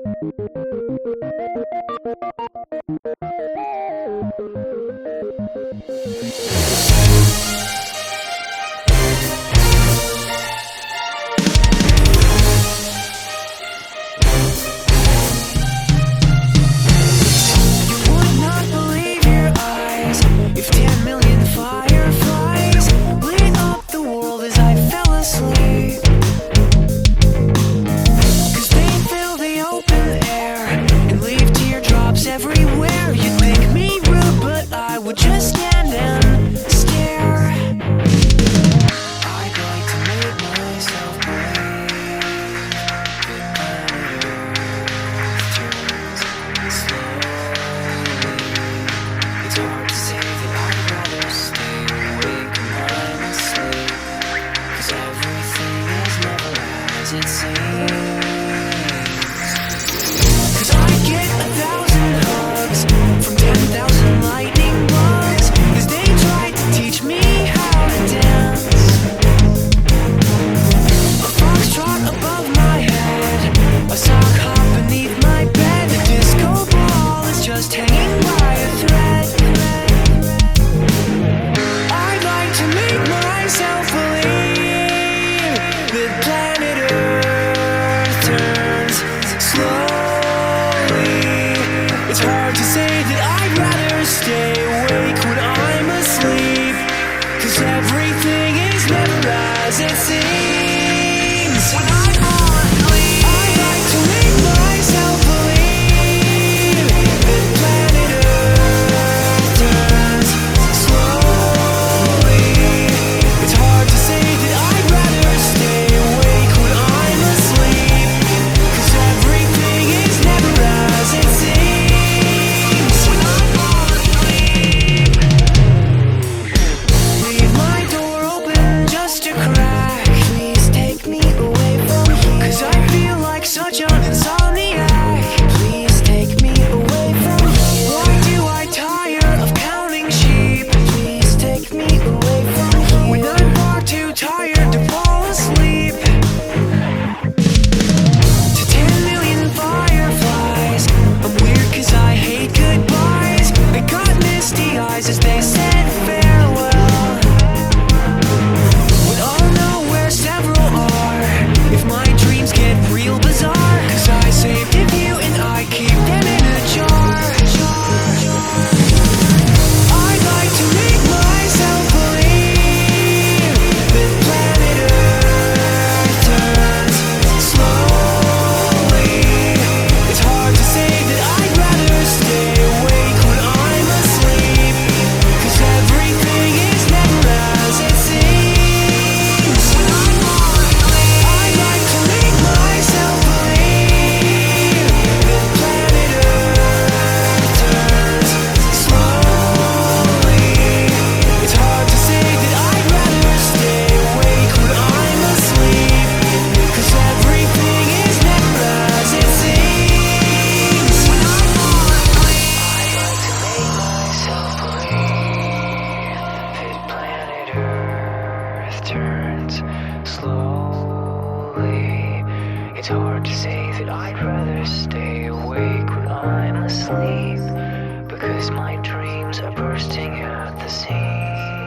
would not believe your eyes if 10 million fireflies lit up the world as I fell asleep. 'Cause they fill the open air and leave teardrops everywhere. You'd think me rude, but I would just stand and stare. I'd like to make myself believe that planet Earth turns slowly. It's hard to say that I'd rather stay awake when I'm asleep, 'cause everything is never as it seems. 'Cause I get 1,000 hugs from 10,000 lightning bugs as they try to teach me how to dance. A foxtrot above my head, a sock hop beneath my bed. The disco ball is just hanging by a thread. I'd like to make myself believe that planet Earth turns slowly. It's hard to say that I'd rather stay awake when I'm asleep, 'cause everything is never as it seems. When I'm on leave, I'd like to make myself believe that planet Earth turns slowly. It's hard to say that I'd rather stay awake when I'm asleep, 'cause everything is never as it seems. When I'm on leave, leave my door open just a crack. Please take me away from here, 'cause I feel like such an insomniac. Please take me away from here. Why do I tire of counting sheep? Please take me away from here, when I'm far too tired to fall asleep. To 10 million fireflies, I'm weird 'cause I hate goodbyes. I got misty eyes as they said farewell. But I'll know where several are if my dreams get real bizarre, 'cause I saved a few and I keep them in a jar. I'd like to make myself believe that planet Earth turns slowly. It's hard to say that I'd rather stay awake when I'm asleep, 'cause everything is never as it seems. When I'm on leave, I'd like to make myself believe that planet Earth turns slowly. It's hard to say that I'd rather stay awake when I'm asleep, 'cause everything is never as it seems. When I'm on leave, I'd like to make myself believe that planet Earth turns slowly. It's hard to say that I'd rather stay awake when I'm asleep, because my dreams are bursting at the seams.